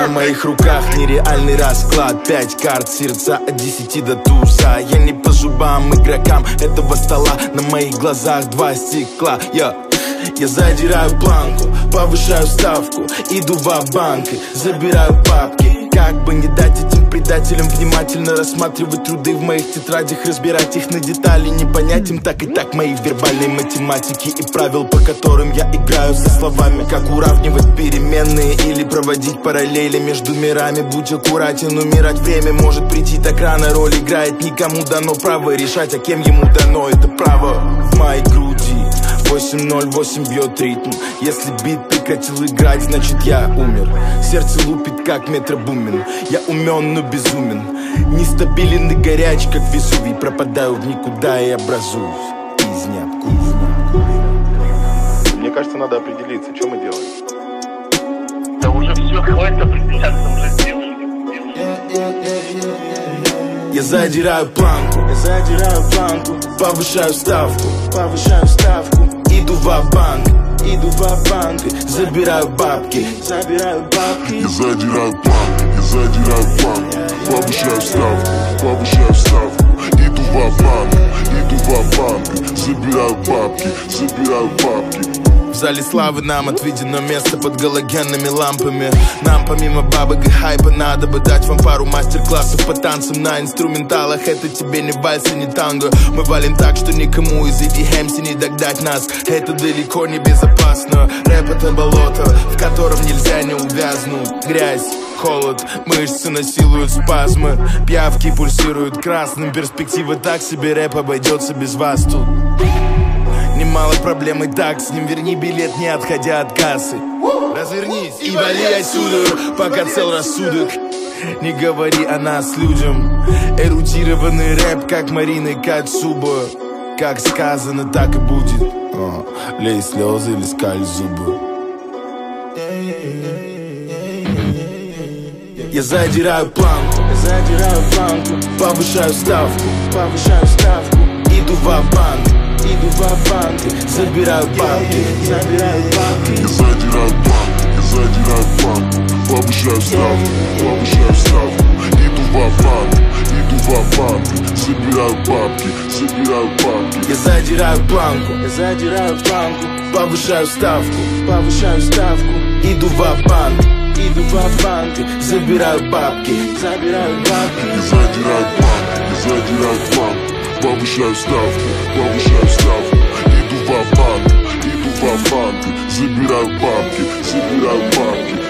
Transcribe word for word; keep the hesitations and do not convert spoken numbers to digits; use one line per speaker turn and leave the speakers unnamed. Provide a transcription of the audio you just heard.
На моих руках нереальный расклад. Пять карт, сердца от десяти до туза. Я не по зубам игрокам этого стола. На моих глазах два стекла. Я, я задираю планку, повышаю ставку, иду ва-банк, забираю бабки. Как бы не дать этим предателям внимательно рассматривать труды в моих тетрадях, разбирать их на детали, не понять им так и так мои вербальные математики и правил, по которым я играю со словами. Как уравнивать переменные или проводить параллели между мирами. Будь аккуратен, умирать время может прийти так рано. Роль играет, никому дано право решать, а кем ему дано это право. В моей груди восемь ноль восемь бьет ритм. Если бит прекратил играть, значит я умер. Сердце лупит как метробумен. Я умен, но безумен, нестабилен и горяч, как Везувий. Пропадаю в никуда и образуюсь из ниоткуда.
Мне кажется, надо определиться, что мы делаем.
Да уже все, хватит определяться, уже сделали.
Я задираю планку, я задираю планку, повышаю ставку, повышаю ставку, иду ва-банк, иду ва-банк, забираю бабки, забираю бабки.
Я задираю планку, я задираю планку, повышаю ставку, повышаю ставку, иду ва-банк, иду ва-банк, забираю бабки, забираю бабки.
В зале славы нам отведено место под галогенными лампами. Нам помимо бабок и хайпа надо бы дать вам пару мастер-классов по танцам на инструменталах. Это тебе не вальс и не танго. Мы валим так, что никому из и ди эм си не догнать нас. Это далеко не безопасно. Рэп — это болото, в котором нельзя не увязнуть. Грязь, холод, мышцы насилуют спазмы. Пиявки пульсируют красным. Перспектива так себе, рэп обойдется без вас тут. Немало проблем и так с ним. Верни билет, не отходя от кассы. Развернись и вали отсюда, пока цел рассудок. Не говори о нас людям. Эрудированный рэп, как Марина Кацуба. Как сказано, так и будет. О, лей слезы или скаль зубы. Я задираю планку, я задираю планку, повышаю ставку, повышаю ставку, иду ва-банк, иду ва-банк, забираю бабки, забираю бабки.
Я задираю планку, я задираю планку, повышаю ставку, повышаю ставку, иду ва-банк, иду ва-банк, забираю бабки, забираю бабки.
Я задираю планку, я задираю планку, повышаю ставку, повышаю ставку, иду ва-банк, иду ва-банк, забираю бабки, забираю бабки.
Я задираю планку, я задираю планку, повышаю ставку, повышаю ставку, иду ва-банк, иду ва-банк, забираю бабки, забираю бабки.